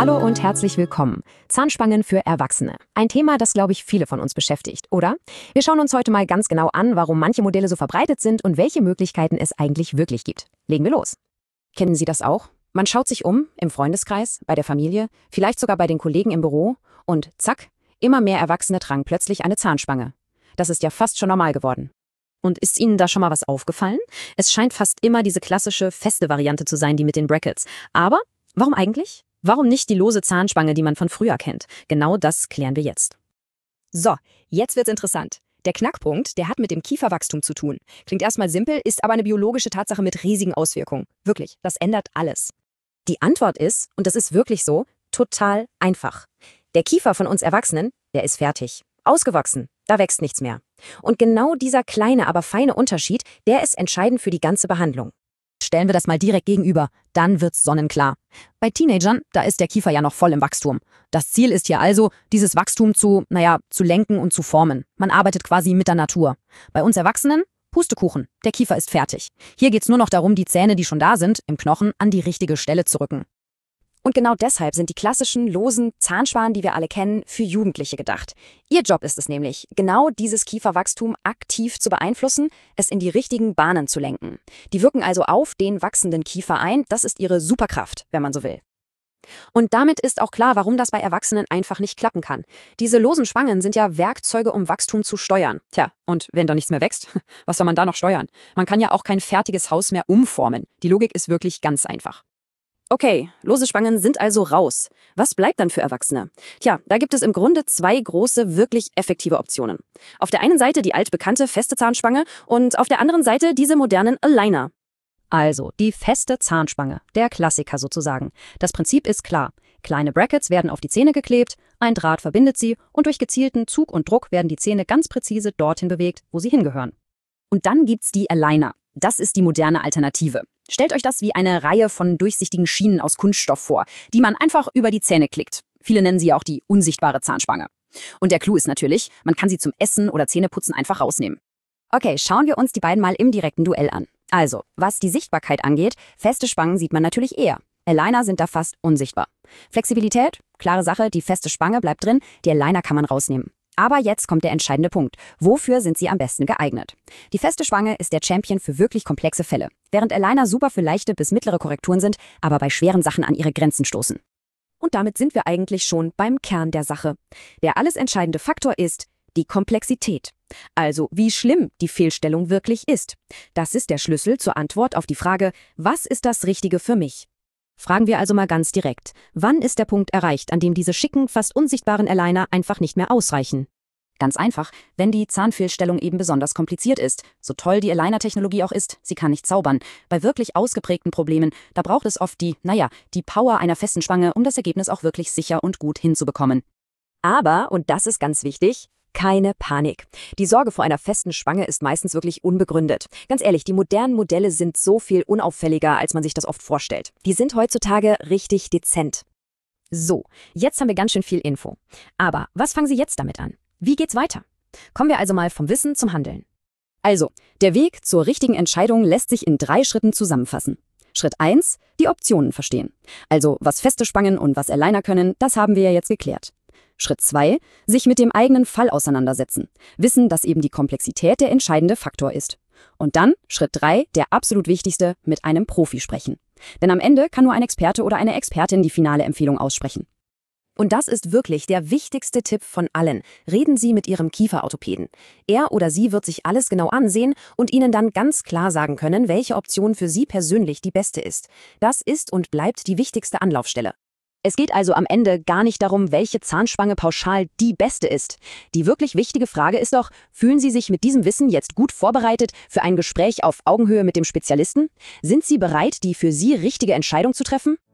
Hallo und herzlich willkommen. Zahnspangen für Erwachsene. Ein Thema, das, glaube ich, viele von uns beschäftigt, oder? Wir schauen uns heute mal ganz genau an, warum manche Modelle so verbreitet sind und welche Möglichkeiten es eigentlich wirklich gibt. Legen wir los. Kennen Sie das auch? Man schaut sich um, im Freundeskreis, bei der Familie, vielleicht sogar bei den Kollegen im Büro und zack, immer mehr Erwachsene tragen plötzlich eine Zahnspange. Das ist ja fast schon normal geworden. Und ist Ihnen da schon mal was aufgefallen? Es scheint fast immer diese klassische, feste Variante zu sein, die mit den Brackets. Aber warum eigentlich? Warum nicht die lose Zahnspange, die man von früher kennt? Genau das klären wir jetzt. So, jetzt wird's interessant. Der Knackpunkt, der hat mit dem Kieferwachstum zu tun. Klingt erstmal simpel, ist aber eine biologische Tatsache mit riesigen Auswirkungen. Wirklich, das ändert alles. Die Antwort ist, und das ist wirklich so, total einfach. Der Kiefer von uns Erwachsenen, der ist fertig. Ausgewachsen, da wächst nichts mehr. Und genau dieser kleine, aber feine Unterschied, der ist entscheidend für die ganze Behandlung. Stellen wir das mal direkt gegenüber, dann wird's sonnenklar. Bei Teenagern, da ist der Kiefer ja noch voll im Wachstum. Das Ziel ist hier also, dieses Wachstum zu lenken und zu formen. Man arbeitet quasi mit der Natur. Bei uns Erwachsenen, Pustekuchen, der Kiefer ist fertig. Hier geht's nur noch darum, die Zähne, die schon da sind, im Knochen, an die richtige Stelle zu rücken. Und genau deshalb sind die klassischen, losen Zahnspangen, die wir alle kennen, für Jugendliche gedacht. Ihr Job ist es nämlich, genau dieses Kieferwachstum aktiv zu beeinflussen, es in die richtigen Bahnen zu lenken. Die wirken also auf den wachsenden Kiefer ein, das ist ihre Superkraft, wenn man so will. Und damit ist auch klar, warum das bei Erwachsenen einfach nicht klappen kann. Diese losen Spangen sind ja Werkzeuge, um Wachstum zu steuern. Tja, und wenn da nichts mehr wächst, was soll man da noch steuern? Man kann ja auch kein fertiges Haus mehr umformen. Die Logik ist wirklich ganz einfach. Okay, lose Spangen sind also raus. Was bleibt dann für Erwachsene? Tja, da gibt es im Grunde zwei große, wirklich effektive Optionen. Auf der einen Seite die altbekannte feste Zahnspange und auf der anderen Seite diese modernen Aligner. Also, die feste Zahnspange, der Klassiker sozusagen. Das Prinzip ist klar. Kleine Brackets werden auf die Zähne geklebt, ein Draht verbindet sie und durch gezielten Zug und Druck werden die Zähne ganz präzise dorthin bewegt, wo sie hingehören. Und dann gibt's die Aligner. Das ist die moderne Alternative. Stellt euch das wie eine Reihe von durchsichtigen Schienen aus Kunststoff vor, die man einfach über die Zähne klickt. Viele nennen sie auch die unsichtbare Zahnspange. Und der Clou ist natürlich, man kann sie zum Essen oder Zähneputzen einfach rausnehmen. Okay, schauen wir uns die beiden mal im direkten Duell an. Also, was die Sichtbarkeit angeht, feste Spangen sieht man natürlich eher. Aligner sind da fast unsichtbar. Flexibilität? Klare Sache, die feste Spange bleibt drin, die Aligner kann man rausnehmen. Aber jetzt kommt der entscheidende Punkt. Wofür sind sie am besten geeignet? Die feste Spange ist der Champion für wirklich komplexe Fälle, während Aligner super für leichte bis mittlere Korrekturen sind, aber bei schweren Sachen an ihre Grenzen stoßen. Und damit sind wir eigentlich schon beim Kern der Sache. Der alles entscheidende Faktor ist die Komplexität. Also wie schlimm die Fehlstellung wirklich ist. Das ist der Schlüssel zur Antwort auf die Frage, was ist das Richtige für mich? Fragen wir also mal ganz direkt, wann ist der Punkt erreicht, an dem diese schicken, fast unsichtbaren Aligner einfach nicht mehr ausreichen? Ganz einfach, wenn die Zahnfehlstellung eben besonders kompliziert ist. So toll die Aligner-Technologie auch ist, sie kann nicht zaubern. Bei wirklich ausgeprägten Problemen, da braucht es oft die Power einer festen Spange, um das Ergebnis auch wirklich sicher und gut hinzubekommen. Aber, und das ist ganz wichtig, keine Panik. Die Sorge vor einer festen Spange ist meistens wirklich unbegründet. Ganz ehrlich, die modernen Modelle sind so viel unauffälliger, als man sich das oft vorstellt. Die sind heutzutage richtig dezent. So, jetzt haben wir ganz schön viel Info. Aber was fangen Sie jetzt damit an? Wie geht's weiter? Kommen wir also mal vom Wissen zum Handeln. Also, der Weg zur richtigen Entscheidung lässt sich in 3 Schritten zusammenfassen. Schritt 1, die Optionen verstehen. Also, was feste Spangen und was Aligner können, das haben wir ja jetzt geklärt. Schritt 2, sich mit dem eigenen Fall auseinandersetzen. Wissen, dass eben die Komplexität der entscheidende Faktor ist. Und dann, Schritt 3, der absolut wichtigste, mit einem Profi sprechen. Denn am Ende kann nur ein Experte oder eine Expertin die finale Empfehlung aussprechen. Und das ist wirklich der wichtigste Tipp von allen. Reden Sie mit Ihrem Kieferorthopäden. Er oder sie wird sich alles genau ansehen und Ihnen dann ganz klar sagen können, welche Option für Sie persönlich die beste ist. Das ist und bleibt die wichtigste Anlaufstelle. Es geht also am Ende gar nicht darum, welche Zahnspange pauschal die beste ist. Die wirklich wichtige Frage ist doch, fühlen Sie sich mit diesem Wissen jetzt gut vorbereitet für ein Gespräch auf Augenhöhe mit dem Spezialisten? Sind Sie bereit, die für Sie richtige Entscheidung zu treffen?